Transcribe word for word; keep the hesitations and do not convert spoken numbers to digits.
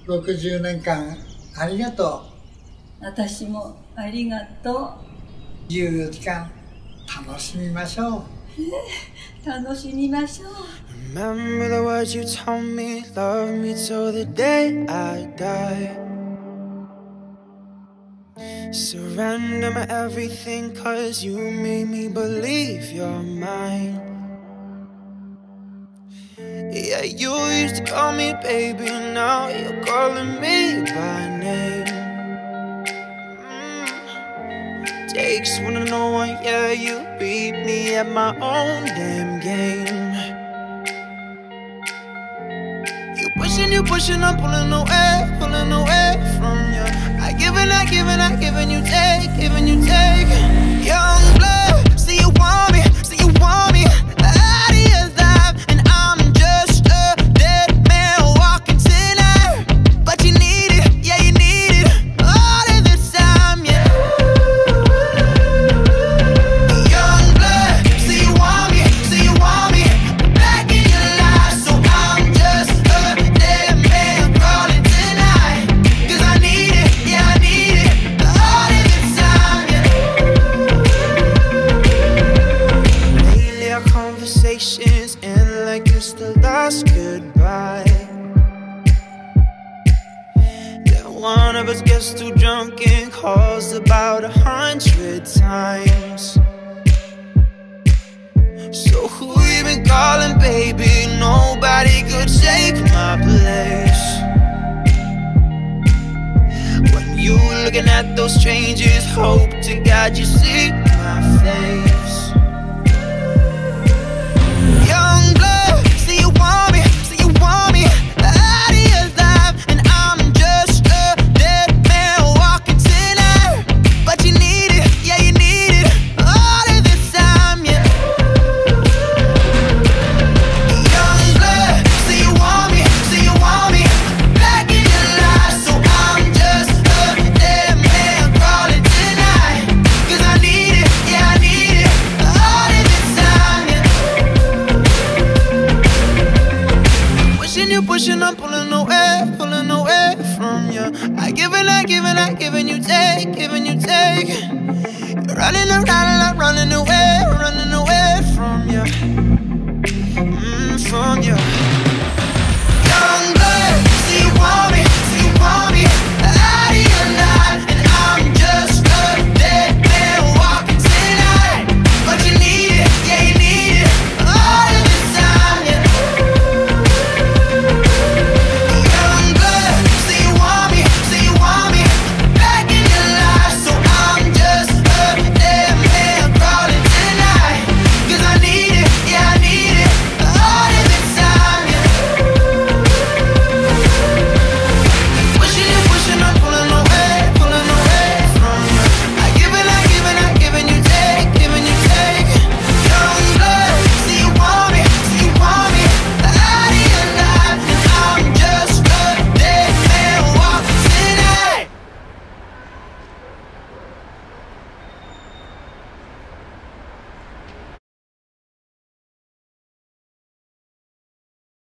ろくじゅうねんかんありがとう。私もありがとう。 じゅうよじかん楽しみましょう。 楽しみましょう。 Remember the words you told me, love me till the day I die. Surrender my everything, cause you made me believe you're mine. Yeah, you used to call me baby, now you're calling me by name. mm. Takes one to know one, yeah, you beat me at my own damn game. You pushing, you pushing, I'm pulling away, pulling away from you. I give and I give and I give and you take, giving you take. Young blood, see you want me, see you want me out of your life, and I'm just a dead man walking tonight. But you need it, yeah you need it, all of the time, yeah. Young blood, see you want me, see you want me back in your life, so I'm just a dead man crawling tonight. Cause I need it, yeah I need it, all of the time, yeah. Lately our conversations end like it's the last goodbye. Yeah, one of us gets too drunk and calls about a hundred times. So who you been calling, baby? Nobody could take my place. When you looking at those strangers, hope to God you see my face.